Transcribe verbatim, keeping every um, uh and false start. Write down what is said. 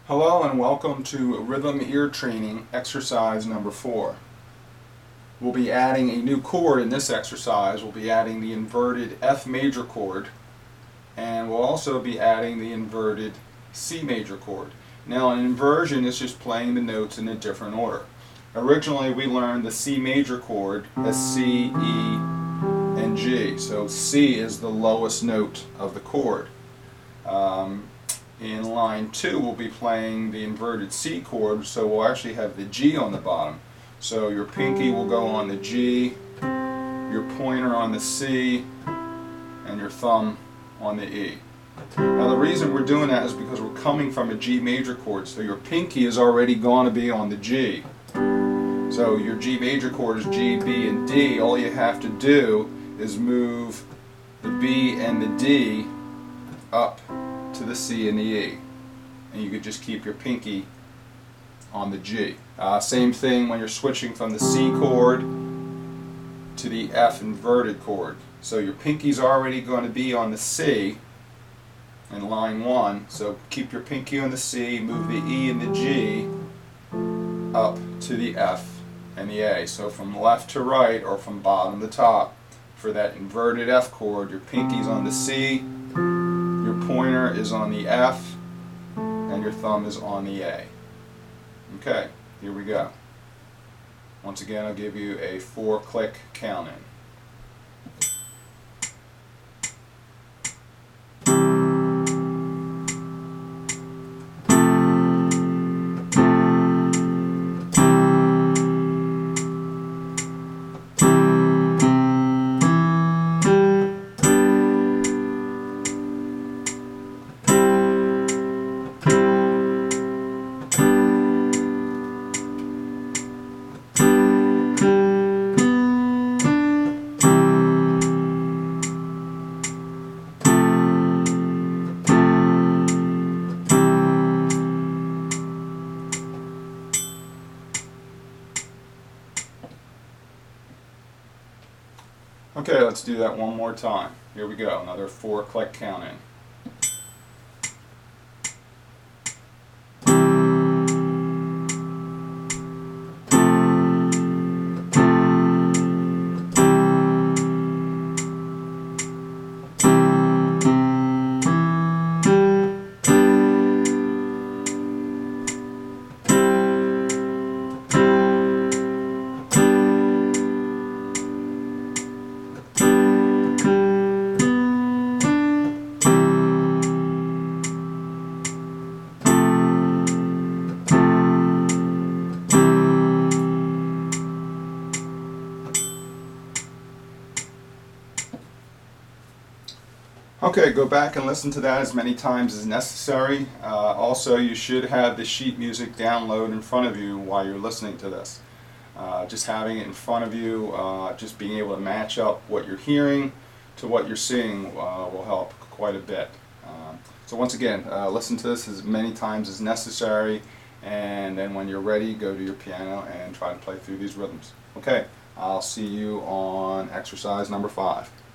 Hello and welcome to Rhythm Ear Training exercise number four. We'll be adding a new chord in this exercise. We'll be adding the inverted F major chord, and we'll also be adding the inverted C major chord. Now, an inversion is just playing the notes in a different order. Originally we learned the C major chord as C, E, and G. So C is the lowest note of the chord. Um, In line two, we'll be playing the inverted C chord, so we'll actually have the G on the bottom. So your pinky will go on the G, your pointer on the C, and your thumb on the E. Now the reason we're doing that is because we're coming from a G major chord, so your pinky is already going to be on the G. So your G major chord is G, B, and D. All you have to do is move the B and the D up to the C and the E, and you could just keep your pinky on the G. Uh, same thing when you're switching from the C chord to the F inverted chord. So your pinky's already going to be on the C in line one, so keep your pinky on the C, move the E and the G up to the F and the A. So from left to right or from bottom to top, for that inverted F chord, your pinky's on the C, your pointer is on the F, and your thumb is on the A. Okay, here we go. Once again, I'll give you a four click count in. Okay, let's do that one more time. Here we go, another four click count in. Okay, go back and listen to that as many times as necessary. Uh, also, you should have the sheet music download in front of you while you're listening to this. Uh, just having it in front of you, uh, just being able to match up what you're hearing to what you're seeing uh, will help quite a bit. Um, so once again, uh, listen to this as many times as necessary, and then when you're ready, go to your piano and try to play through these rhythms. Okay, I'll see you on exercise number five.